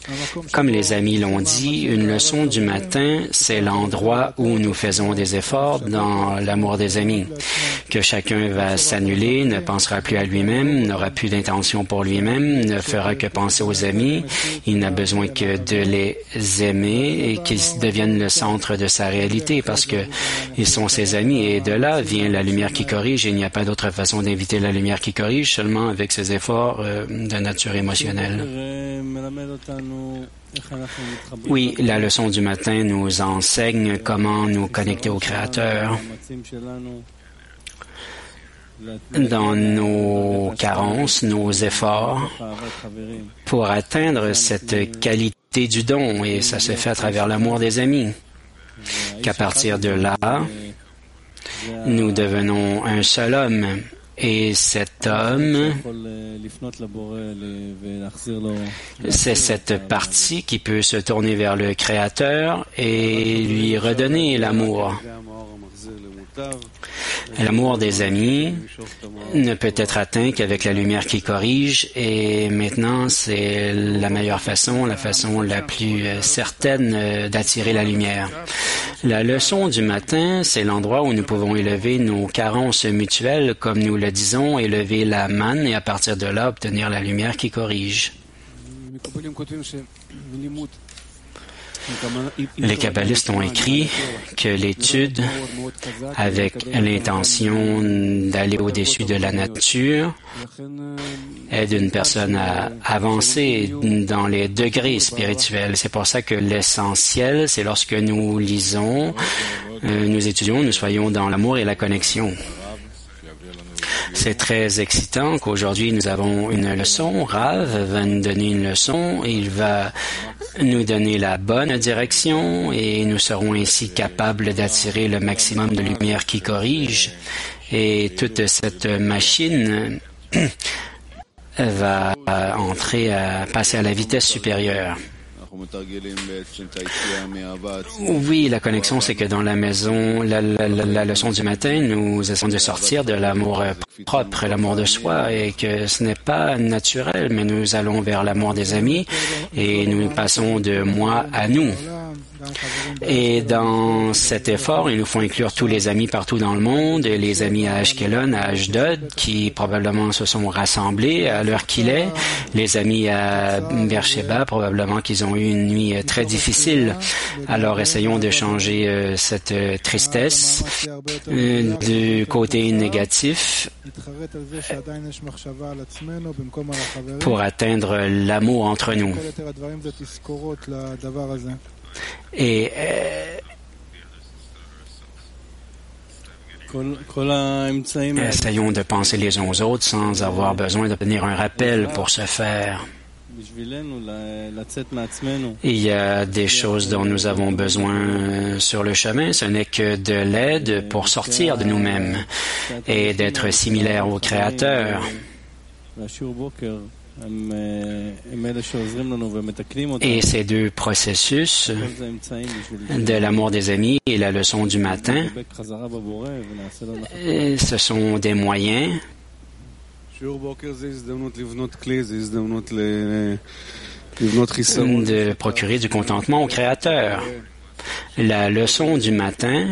Comme les amis l'ont dit, une leçon du matin, c'est l'endroit où nous faisons des efforts dans l'amour des amis. Que chacun va s'annuler, ne pensera plus à lui-même, n'aura plus d'intention pour lui-même, ne fera que penser aux amis. Il n'a besoin que de les aimer et qu'ils deviennent le centre de sa réalité parce que ils sont ses amis et de là vient la lumière qui corrige. Il n'y a pas d'autre façon d'inviter la lumière qui corrige, seulement avec ses efforts de nature émotionnelle. Oui, la leçon du matin nous enseigne comment nous connecter au Créateur dans nos carences, nos efforts pour atteindre cette qualité du don et ça se fait à travers l'amour des amis. Qu'à partir de là, nous devenons un seul homme. Et cet homme, c'est cette partie qui peut se tourner vers le Créateur et lui redonner l'amour. L'amour des amis ne peut être atteint qu'avec la lumière qui corrige et maintenant c'est la meilleure façon, la façon la plus certaine d'attirer la lumière. La leçon du matin, c'est l'endroit où nous pouvons élever nos carences mutuelles, comme nous le disons, élever la manne et à partir de là obtenir la lumière qui corrige. Les kabbalistes ont écrit que l'étude, avec l'intention d'aller au-dessus de la nature, aide une personne à avancer dans les degrés spirituels. C'est pour ça que l'essentiel, c'est lorsque nous lisons, nous étudions, nous soyons dans l'amour et la connexion. C'est très excitant qu'aujourd'hui nous avons une leçon. Rav va nous donner une leçon. Il va nous donner la bonne direction et nous serons ainsi capables d'attirer le maximum de lumière qui corrige. Et toute cette machine va passer à la vitesse supérieure. Oui, la connexion, c'est que dans la maison, la leçon du matin, nous essayons de sortir de l'amour propre, l'amour de soi, et que ce n'est pas naturel, mais nous allons vers l'amour des amis et nous passons de moi à nous. Et dans cet effort, il nous faut inclure tous les amis partout dans le monde, les amis à Ashkelon, à Ashdod, qui probablement se sont rassemblés à l'heure qu'il est, les amis à Beersheba, probablement qu'ils ont eu une nuit très difficile. Alors essayons de changer cette tristesse du côté négatif pour atteindre l'amour entre nous. Et essayons de penser les uns aux autres sans avoir besoin d'obtenir un rappel pour ce faire. Il y a des choses dont nous avons besoin sur le chemin. Ce n'est que de l'aide pour sortir de nous-mêmes et d'être similaires au Créateur. Et ces deux processus de l'amour des amis et la leçon du matin, ce sont des moyens de procurer du contentement au Créateur. La leçon du matin,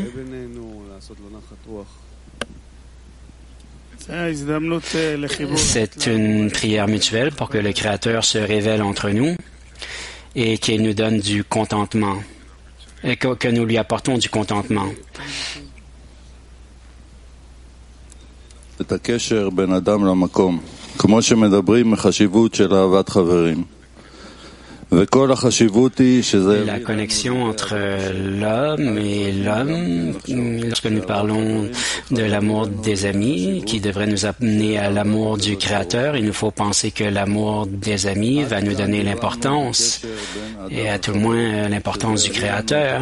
c'est une prière mutuelle pour que le Créateur se révèle entre nous et qu'il nous donne du contentement et que nous lui apportons du contentement. את הקשר בין אדם למקום, כמו שמדברים מחשיבות של אהבת חברים. La connexion entre l'homme et l'homme, lorsque nous parlons de l'amour des amis qui devrait nous amener à l'amour du Créateur, il nous faut penser que l'amour des amis va nous donner l'importance, et à tout le moins l'importance du Créateur.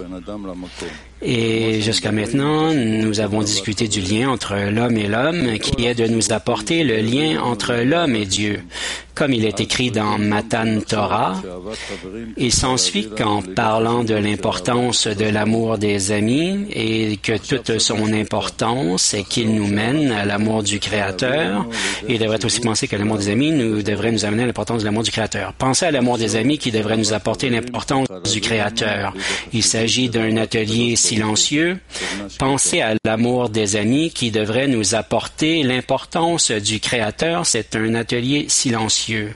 Et jusqu'à maintenant, nous avons discuté du lien entre l'homme et l'homme, qui est de nous apporter le lien entre l'homme et Dieu. comme il est écrit dans Matan Torah. Il s'ensuit qu'en parlant de l'importance de l'amour des amis et que toute son importance est qu'il nous mène à l'amour du Créateur, il devrait aussi penser que l'amour des amis devrait nous amener à l'importance de l'amour du Créateur. Pensez à l'amour des amis qui devrait nous apporter l'importance du Créateur. Il s'agit d'un atelier silencieux. Pensez à l'amour des amis qui devrait nous apporter l'importance du Créateur. C'est un atelier silencieux.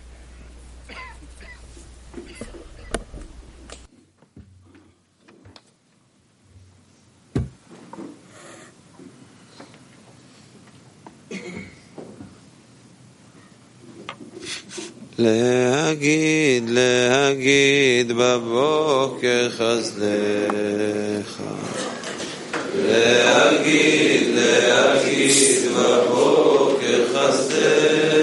להגיד בבוקר חסדך להגיד בבוקר חסדך